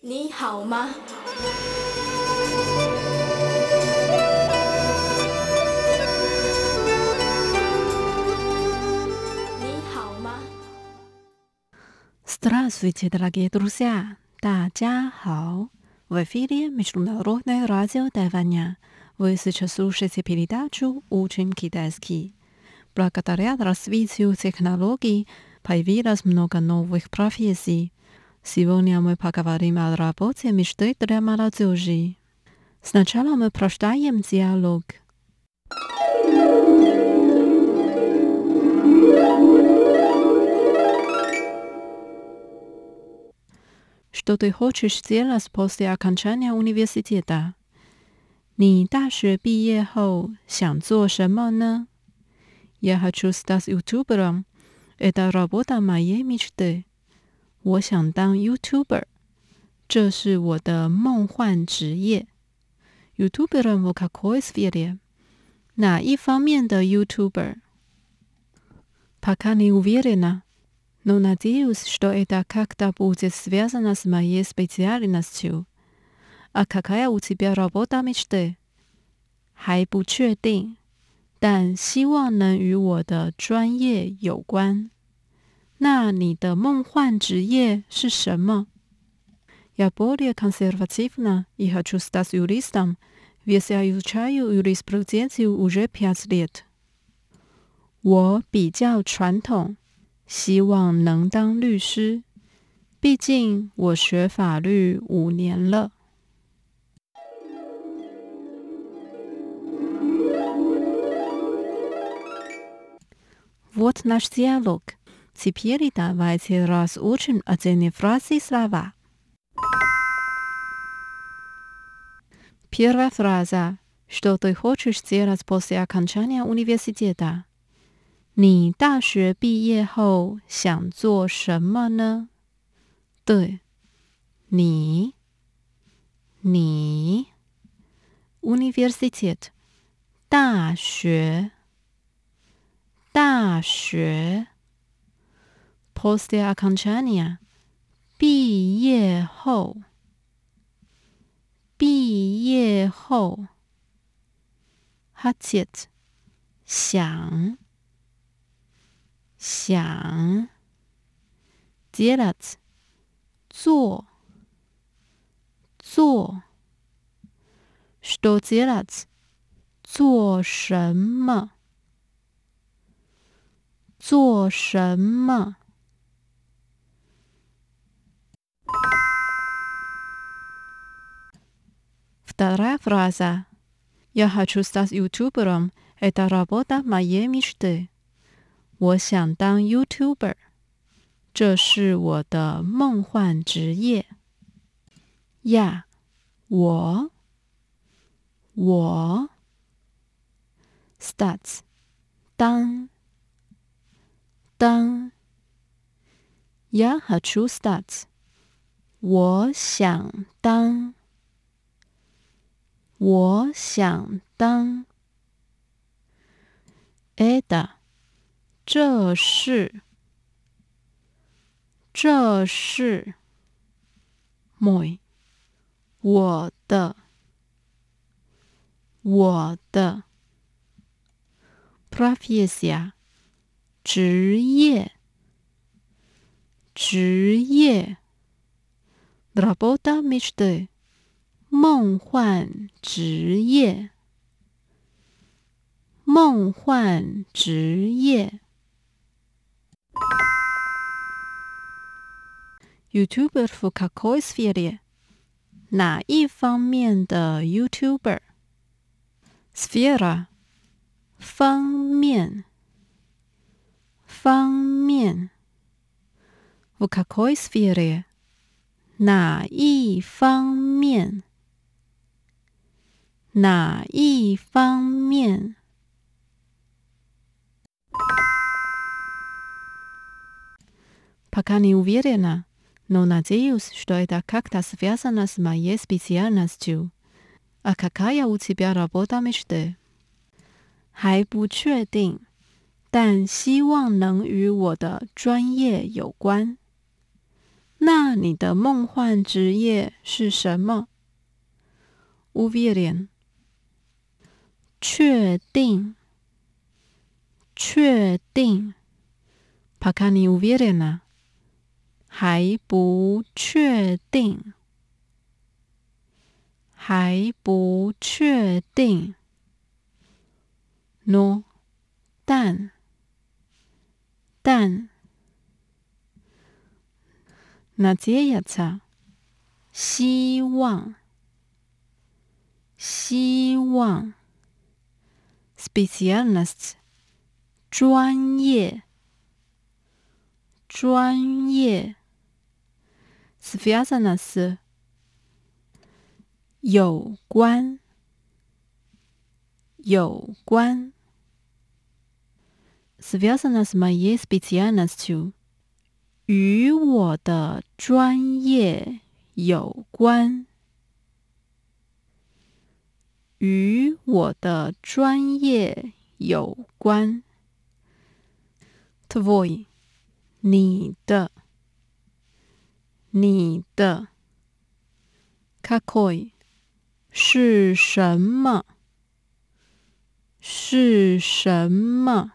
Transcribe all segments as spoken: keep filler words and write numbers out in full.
你好吗？你好吗？ Здравствуйте, дорогие друзья! 大家好! В эфире Международное радио Тайваня. Вы сейчас слушаете передачу «Учим китайский». Благодаря развитию технологий появилось много новых профессий. Сегодня мы поговорим о работе мечты для молодежи. Сначала мы прочитаем диалог. Что ты хочешь сделать после окончания университета? 你大学毕业后想做什么呢？ Я хочу стать ютубером. Это работа моей мечты. 我想当 YouTuber. 这是我的梦幻职业。Ютубером в какой сфере? 哪一方面的 YouTuber? Пока не уверена. Но надеюсь, что это как-то будет связано с моей специальностью. А какая у тебя работа мечты? 还不确定，但希望能与我的专业有关。那你的梦幻职业是什么？ Я более консервативна и хочу стать юристом, ведь я изучаю юриспруденцию уже пять лет. 我比较传统，希望能当律师，毕竟我学法律五年了。Вот наш диалог. Теперь давайте разучим отдельные фразы и слова. Первая фраза. Что ты хочешь сделать после окончания университета? 你大学毕业后想做什么呢？对，你，你 Universität 大学，大学 После окончания 毕业后，毕业后 Хотеть 想，想 Делать 做，做 Что делать 做什么？做什么？ Вторая фраза. Я хочу стать ютубером. Это работа моей мечты. 我想当 YouTuber. 这是我的梦幻职业。呀，我，我 Start 当，当 Я хочу стать 我想当，我想当 Это 这是，这是 Мой 我的，我的 Профессия 职业，职业 Работа мечты 梦幻职业，梦幻职业 YouTuber в какой сфере? 哪一方面的 YouTuber? Сфера 方面，方面 В какой сфере? 哪一方面？哪一方面？ Пока не уверена, но надеюсь, что это как-то связано с моей специальностью. А какая у тебя работа мечты? 还不确定，但希望能与我的专业有关。 那你的梦幻职业是什么？ Uverien 确定，确定。Apakah ni uverien啊？还不确定，还不确定。No 但，但。Надеяться 希望，希望。Специальность 专业，专业。Связано с 有关，有关。Связано с моей специальностью与我的专业有关，与我的专业有关。Tvoj 你的，你的。Какой 是什么？是什么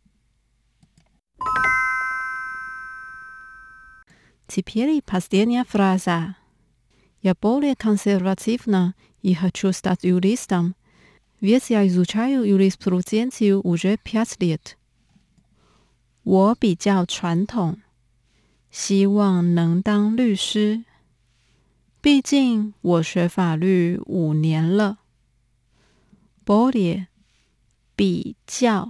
？Теперь последняя фраза. Я более консервативна и хочу стать юристом, ведь я изучаю юриспруденцию уже пять лет. 我比较传统，希望能当律师，毕竟我学法律五年了。Более 比较，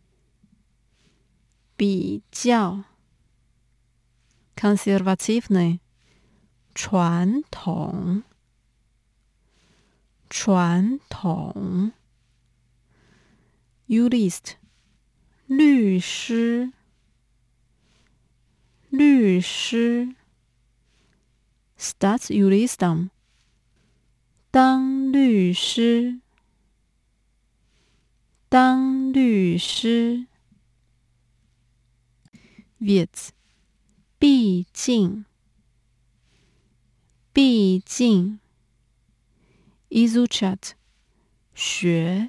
比较。Консервативный 传统，传统。Jurist 律师，律师。Start juristom 当律师，当律师。Ведь 毕竟，毕竟。Изучать 学，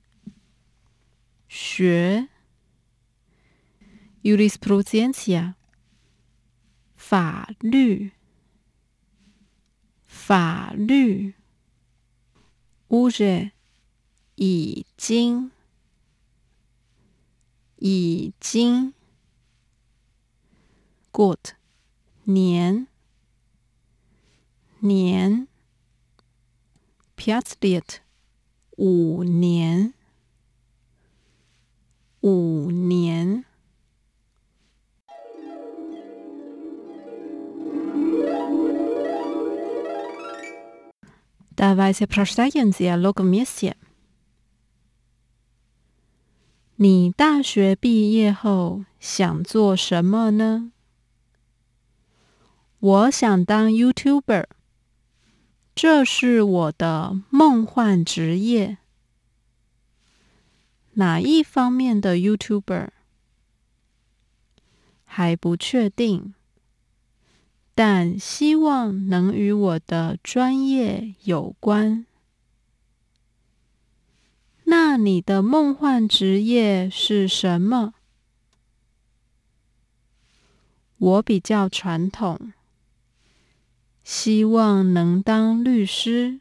学。Юриспруденция 法律，法律。Уже 已经，已经。Год 年，年。Пять лет 五年，五年。Давайте прочитаем диалог вместе. 你大学毕业后想做什么呢？我想当 YouTuber， 这是我的梦幻职业。哪一方面的 YouTuber？ 还不确定，但希望能与我的专业有关。那你的梦幻职业是什么？我比较传统，希望能当律师，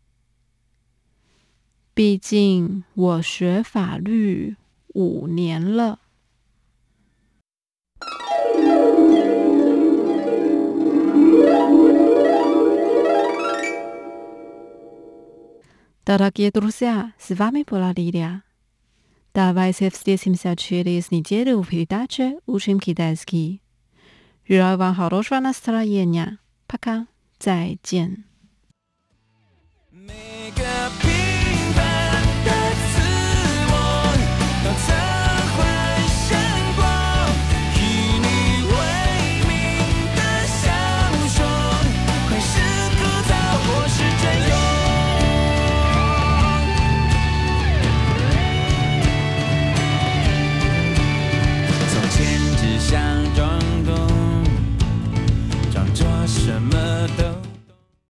毕竟我学法律五年了。Дорогие друзья, с вами была Лилия. Давайте встретимся через неделю в передаче «Учим китайский». Желаю вам хорошего настроения. Пока. 再见。